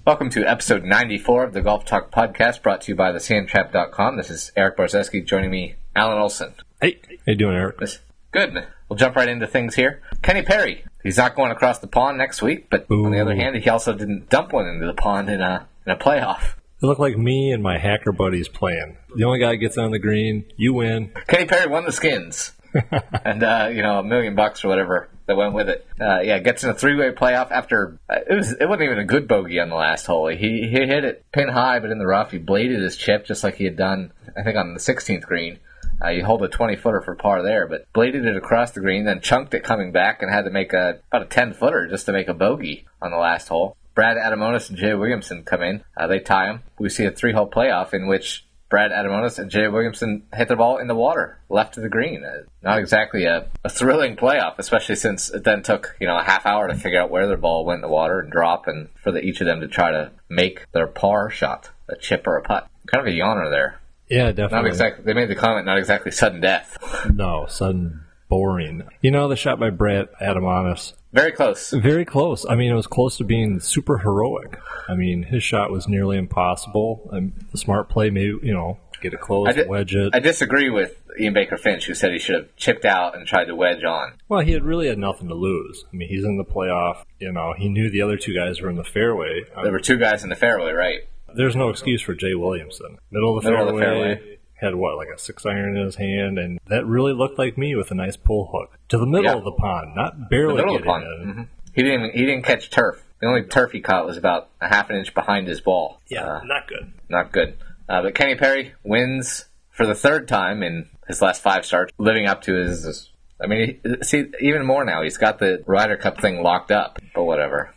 Welcome to episode 94 of the Golf Talk podcast, brought to you by thesandtrap.com. This is Eric Barzeski, joining me, Alan Olson. Hey, how you doing, Eric? Good. We'll jump right into things here. Kenny Perry, he's not going across the pond next week, but on the other hand, he also didn't dump one into the pond in a playoff. It looked like me and my hacker buddies playing. The only guy gets on the green, you win. Kenny Perry won the skins. And, $1 million or whatever that went with it. Gets in a three-way playoff after, it wasn't even a good bogey on the last hole. He hit it pin high, but in the rough, he bladed his chip just like he had done, I think, on the 16th green. You hold a 20-footer for par there, but bladed it across the green, then chunked it coming back and had to make about a 10-footer just to make a bogey on the last hole. Brad Adamonis and Jay Williamson come in. They tie him. We see a three-hole playoff in which Brad Adamonis and Jay Williamson hit the ball in the water, left of the green. Not exactly a thrilling playoff, especially since it then took a half hour to figure out where their ball went in the water and drop, and for each of them to try to make their par shot, a chip or a putt. Kind of a yawner there. Yeah, definitely. Not exactly. They made the comment, not exactly sudden death. No, sudden boring. The shot by Brad Adamonis. Very close. Very close. I mean, it was close to being super heroic. I mean, his shot was nearly impossible. The smart play, maybe, get it close, wedge it. I disagree with Ian Baker Finch, who said he should have chipped out and tried to wedge on. Well, he had really had nothing to lose. I mean, he's in the playoff. He knew the other two guys were in the fairway. There were two guys in the fairway, right? There's no excuse for Jay Williamson. Middle of the fairway. Had like a 6-iron in his hand, and that really looked like me with a nice pull hook to the middle of the pond, not barely getting in. Mm-hmm. He didn't catch turf. The only turf he caught was about a half an inch behind his ball. Yeah, not good. Not good. But Kenny Perry wins for the third time in his last 5 starts, living up to his. I mean, even more now. He's got the Ryder Cup thing locked up, but whatever.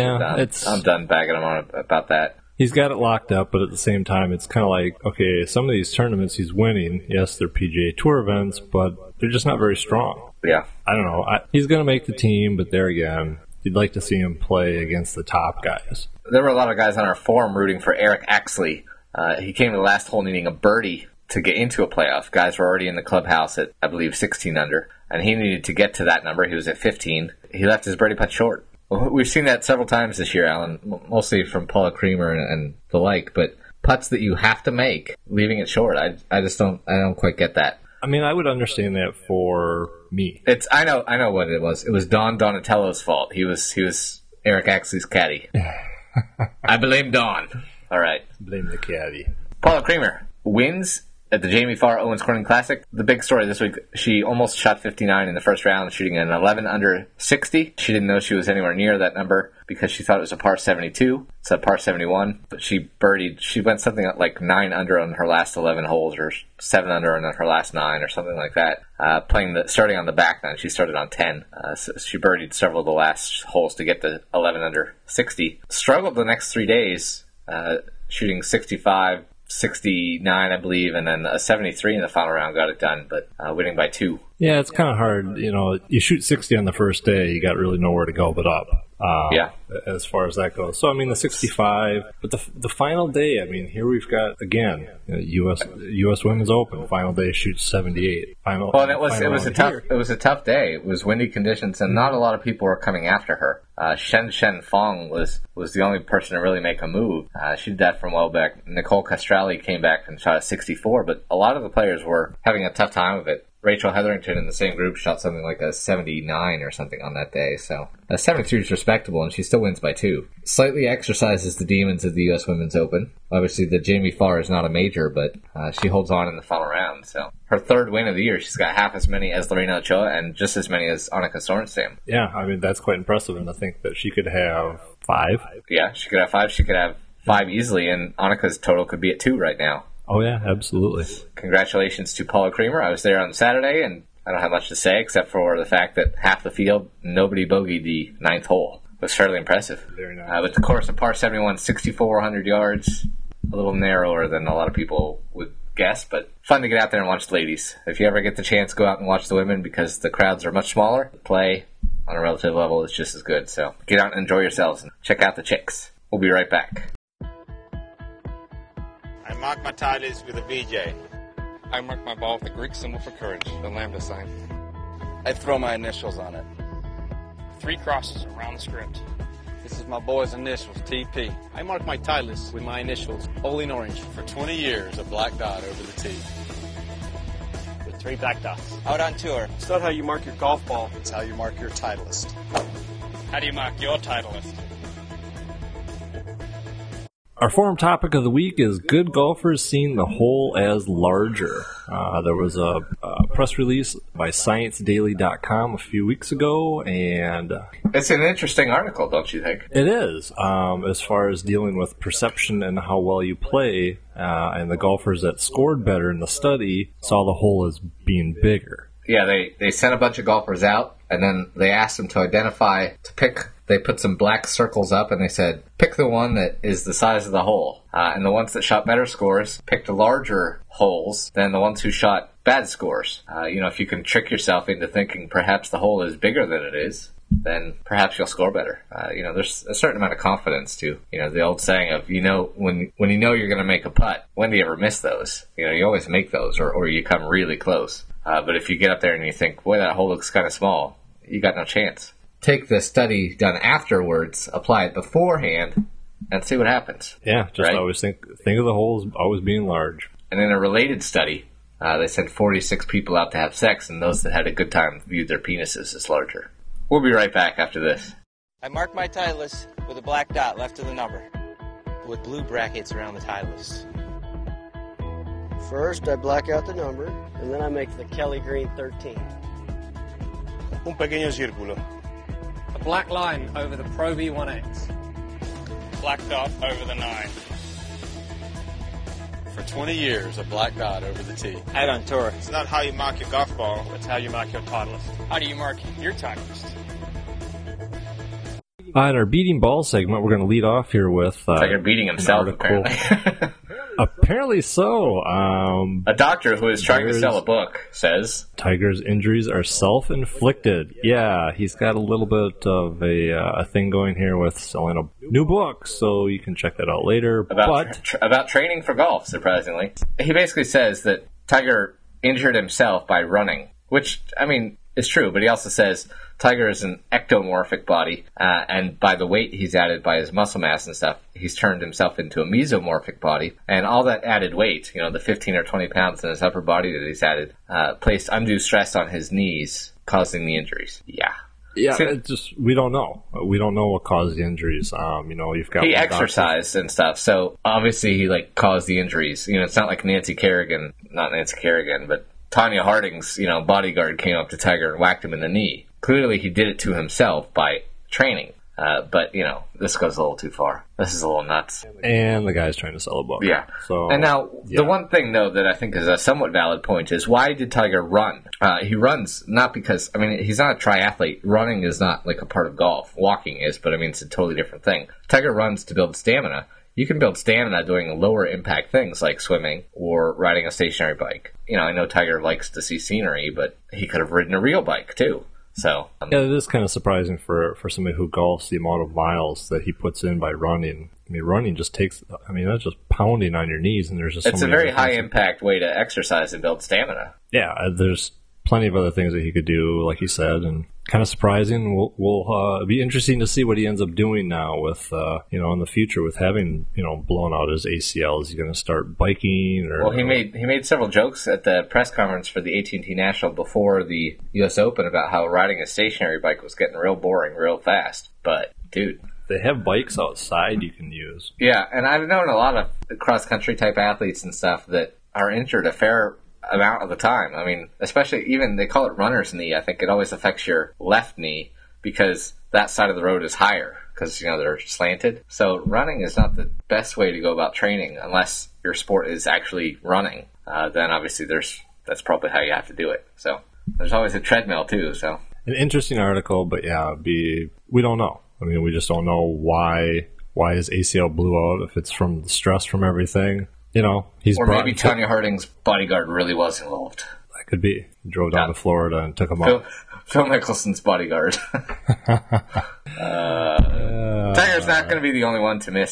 I'm done bagging him on about that. He's got it locked up, but at the same time, it's kind of like, okay, some of these tournaments he's winning, yes, they're PGA Tour events, but they're just not very strong. Yeah. I don't know. He's going to make the team, but there again, you'd like to see him play against the top guys. There were a lot of guys on our forum rooting for Eric Axley. He came to the last hole needing a birdie to get into a playoff. Guys were already in the clubhouse at, I believe, 16 under, and he needed to get to that number. He was at 15. He left his birdie putt short. We've seen that several times this year, Alan, mostly from Paul Creamer and the like, but putts that you have to make, leaving it short, I don't quite get that. I mean, I would understand that for me. I know what it was. It was Don Donatello's fault. He was Eric Axley's caddy. I blame Don. All right. Blame the caddy. Paula Creamer wins at the Jamie Farr Owens Corning Classic. The big story this week, she almost shot 59 in the first round, shooting an 11 under 60. She didn't know she was anywhere near that number because she thought it was a par 72. It's a par 71. But she birdied. She went something like 9 under on her last 11 holes, or 7 under on her last 9, or something like that. Starting on the back nine. She started on 10. So she birdied several of the last holes to get the 11 under 60. Struggled the next 3 days, shooting 65, 69, I believe, and then a 73 in the final round got it done, but winning by 2. Yeah, it's kind of hard. You shoot 60 on the first day, you got really nowhere to go but up. As far as that goes. So, I mean, the 65, but the final day, I mean, here we've got, again, U.S. Women's Open, final day shoots 78. It was a tough day. It was windy conditions, and not a lot of people were coming after her. Shen Fong was the only person to really make a move. She did that from well back. Nicole Castrelli came back and shot a 64, but a lot of the players were having a tough time with it. Rachel Hetherington in the same group shot something like a 79 or something on that day, so a 73 is respectable, and she still wins by 2. Slightly exercises the demons of the U.S. Women's Open. Obviously, the Jamie Farr is not a major, but she holds on in the final round, so her third win of the year. She's got half as many as Lorena Ochoa and just as many as Annika Sorenstam. Yeah, I mean, that's quite impressive, and I think that she could have 5. Yeah, she could have 5. She could have 5 easily, and Annika's total could be at 2 right now. Oh, yeah, absolutely. Congratulations to Paula Creamer. I was there on Saturday, and I don't have much to say except for the fact that half the field, nobody bogeyed the 9th hole. It was fairly impressive. Very nice. But the course of par 71, 6,400 yards, a little narrower than a lot of people would guess, but fun to get out there and watch the ladies. If you ever get the chance, go out and watch the women because the crowds are much smaller. The play on a relative level is just as good. So get out and enjoy yourselves and check out the chicks. We'll be right back. I mark my tiles with a VJ. I mark my ball with the Greek symbol for courage, the lambda sign. I throw my initials on it. 3 crosses around the script. This is my boy's initials, TP. I mark my Titleist with my initials, all in orange. For 20 years, a black dot over the tee. With 3 black dots. Out on tour. It's not how you mark your golf ball. It's how you mark your Titleist. How do you mark your Titleist? Our forum topic of the week is good golfers seeing the hole as larger. There was a press release by ScienceDaily.com a few weeks ago, and it's an interesting article, don't you think? It is, as far as dealing with perception and how well you play, and the golfers that scored better in the study saw the hole as being bigger. Yeah, they sent a bunch of golfers out, and then they asked them to pick. They put some black circles up, and they said, pick the one that is the size of the hole. And the ones that shot better scores picked larger holes than the ones who shot bad scores. If you can trick yourself into thinking perhaps the hole is bigger than it is, then perhaps you'll score better. There's a certain amount of confidence too. The old saying of, when you know you're going to make a putt, when do you ever miss those? You always make those, or you come really close. But if you get up there and you think, boy, that hole looks kind of small, you got no chance. Take the study done afterwards, apply it beforehand, and see what happens. Yeah, just always think of the hole as always being large. And in a related study, they sent 46 people out to have sex, and those that had a good time viewed their penises as larger. We'll be right back after this. I mark my Titleist with a black dot left of the number, with blue brackets around the Titleist. First, I black out the number, and then I make the Kelly Green 13. Un pequeño círculo. A black line over the Pro V1X. Black dot over the 9. For 20 years, a black dot over the tee. Out on tour. It's not how you mark your golf ball. It's how you mark your Titleist. How do you mark your Titleist? In our beating ball segment, we're going to lead off here with Tiger beating himself, apparently. Apparently so. A doctor who is trying to sell a book says Tiger's injuries are self-inflicted. Yeah, he's got a little bit of a thing going here with selling a new book, so you can check that out later. About training for golf, surprisingly. He basically says that Tiger injured himself by running, which, is true, but he also says Tiger is an ectomorphic body, and by the weight he's added by his muscle mass and stuff, he's turned himself into a mesomorphic body, and all that added weight, the 15 or 20 pounds in his upper body that he's added, placed undue stress on his knees, causing the injuries. Yeah. Yeah, we don't know. We don't know what caused the injuries. You've got... He exercised and stuff, so obviously he, caused the injuries. It's not like not Nancy Kerrigan, but Tanya Harding's, bodyguard came up to Tiger and whacked him in the knee. Clearly he did it to himself by training. But, this goes a little too far. This is a little nuts. And the guy's trying to sell a book. Yeah. And now, the one thing, though, that I think is a somewhat valid point is, why did Tiger run? He runs not because, he's not a triathlete. Running is not, a part of golf. Walking is, but, it's a totally different thing. Tiger runs to build stamina. You can build stamina doing lower impact things like swimming or riding a stationary bike. I know Tiger likes to see scenery, but he could have ridden a real bike, too. So yeah, it is kind of surprising for somebody who golfs the amount of miles that he puts in by running. Running just takes, that's just pounding on your knees, and there's just it's a very high impact way to exercise and build stamina. Yeah, there's plenty of other things that he could do, like you said, and kind of surprising. We'll be interesting to see what he ends up doing now with, in the future with having, blown out his ACL. Is he going to start biking? Well, he made several jokes at the press conference for the AT&T National before the U.S. Open about how riding a stationary bike was getting real boring real fast. But, dude, they have bikes outside you can use. Yeah, and I've known a lot of cross-country type athletes and stuff that are injured a fair amount of the time. Especially even they call it runner's knee. I think it always affects your left knee because that side of the road is higher because they're slanted. So running is not the best way to go about training unless your sport is actually running. Then obviously that's probably how you have to do it. So there's always a treadmill too. So an interesting article, but yeah, we don't know. We just don't know why his ACL blew out. If it's from the stress from everything. He's or maybe Tanya Harding's bodyguard really was involved. That could be. He drove down to Florida and took him out. Phil Mickelson's bodyguard. Tiger's not going to be the only one to miss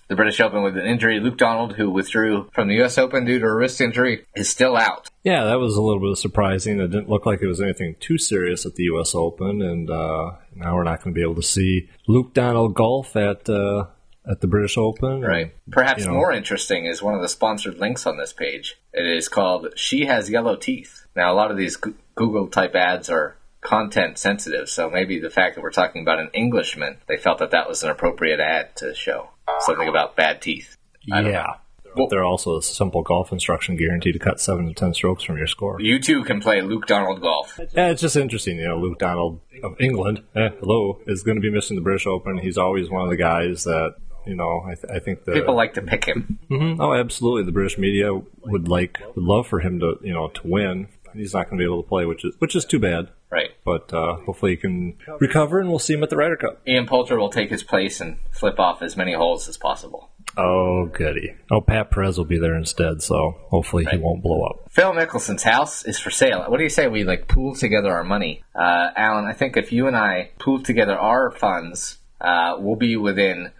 the British Open with an injury. Luke Donald, who withdrew from the U.S. Open due to a wrist injury, is still out. Yeah, that was a little bit surprising. It didn't look like it was anything too serious at the U.S. Open, and now we're not going to be able to see Luke Donald golf at the British Open. Right. Perhaps more interesting is one of the sponsored links on this page. It is called She Has Yellow Teeth. Now, a lot of these Google-type ads are content sensitive, so maybe the fact that we're talking about an Englishman, they felt that was an appropriate ad to show something about bad teeth. Yeah. But they're also a simple golf instruction guaranteed to cut 7 to 10 strokes from your score. You too can play Luke Donald golf. Yeah, it's just interesting. Luke Donald of England, is going to be missing the British Open. He's always one of the guys that, I think that people like to pick him. Mm-hmm. Oh, absolutely. The British media would love for him to, to win. He's not going to be able to play, which is too bad. Right. But hopefully he can recover, and we'll see him at the Ryder Cup. Ian Poulter will take his place and flip off as many holes as possible. Oh, goody. Oh, Pat Perez will be there instead, so hopefully he won't blow up. Phil Mickelson's house is for sale. What do you say we pool together our money? Alan, I think if you and I pool together our funds, we'll be within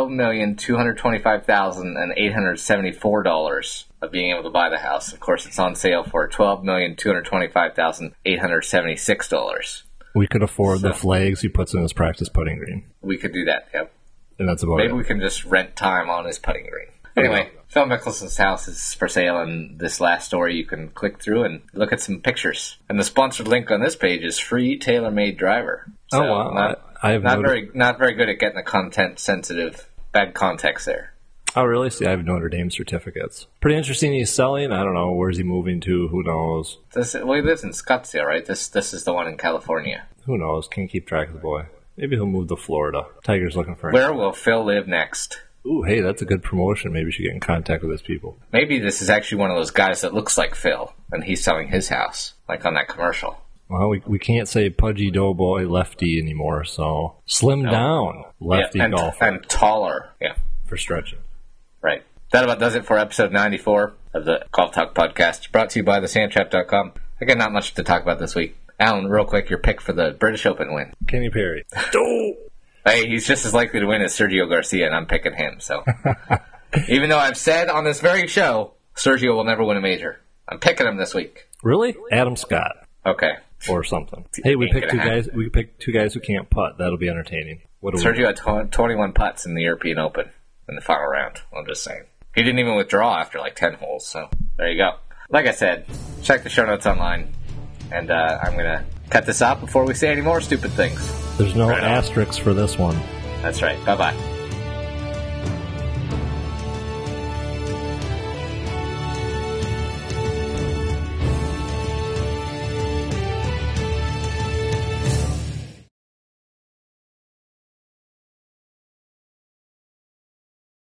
$12,225,874 of being able to buy the house. Of course, it's on sale for $12,225,876. We could afford the flags he puts in his practice putting green. We could do that, yep. And that's about Maybe we can just rent time on his putting green. Anyway, Phil Mickelson's house is for sale, and this last story you can click through and look at some pictures. And the sponsored link on this page is free tailor-made driver. So wow. Not very good at getting the content-sensitive, bad context there. Oh, really? See, I have Notre Dame certificates. Pretty interesting he's selling. I don't know. Where's he moving to? Who knows? He lives in Scottsdale, right? This is the one in California. Who knows? Can't keep track of the boy. Maybe he'll move to Florida. Tiger's looking for him. Where will Phil live next? Ooh, hey, that's a good promotion. Maybe we should get in contact with those people. Maybe this is actually one of those guys that looks like Phil, and he's selling his house, like on that commercial. Well, we can't say pudgy doughboy lefty anymore, so slim down lefty golfer. And taller, yeah. For stretching. Right. That about does it for episode 94 of the Golf Talk Podcast, brought to you by thesandtrap.com. Again, not much to talk about this week. Alan, real quick, your pick for the British Open win. Kenny Perry. Hey, he's just as likely to win as Sergio Garcia, and I'm picking him, so. Even though I've said on this very show, Sergio will never win a major. I'm picking him this week. Really? Adam Scott. Okay. Or something. Hey, we picked two guys. We picked two guys who can't putt. That'll be entertaining. Sergio had 21 putts in the European Open in the final round. I'm just saying. He didn't even withdraw after 10 holes, so there you go. Like I said, check the show notes online, and I'm going to cut this off before we say any more stupid things. There's no asterisks for this one. That's right. Bye-bye.